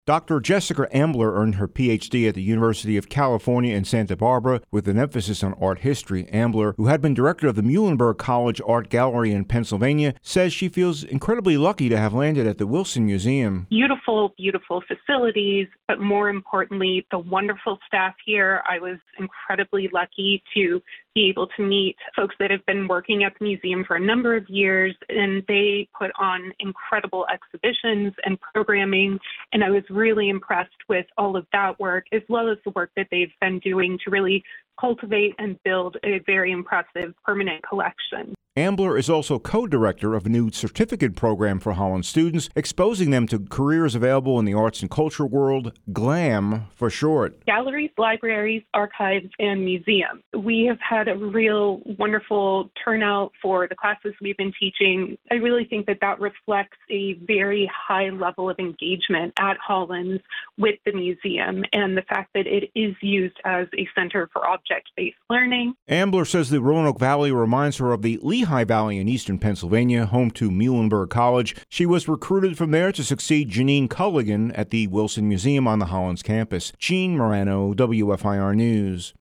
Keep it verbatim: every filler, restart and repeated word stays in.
Doctor Jessica Ambler earned her P H D at the University of California in Santa Barbara with an emphasis on art history. Ambler, who had been director of the Muhlenberg College Art Gallery in Pennsylvania, says she feels incredibly lucky to have landed at the Wilson Museum. Beautiful, beautiful facilities, but more importantly, the wonderful staff here. I was incredibly lucky to be able to meet folks that have been working at the museum for a number of years, and they put on incredible exhibitions and programming, and I was really impressed with all of that work, as well as the work that they've been doing to really cultivate and build a very impressive permanent collection. Ambler is also co-director of a new certificate program for Holland students, exposing them to careers available in the arts and culture world, GLAM for short. Galleries, libraries, archives, and museums. We have had a real wonderful turnout for the classes we've been teaching. I really think that that reflects a very high level of engagement at Hollins with the museum and the fact that it is used as a center for object-based learning. Ambler says the Roanoke Valley reminds her of the Lehigh Valley in eastern Pennsylvania, home to Muhlenberg College. She was recruited from there to succeed Janine Culligan at the Wilson Museum on the Hollins campus. Gene Morano, W F I R News.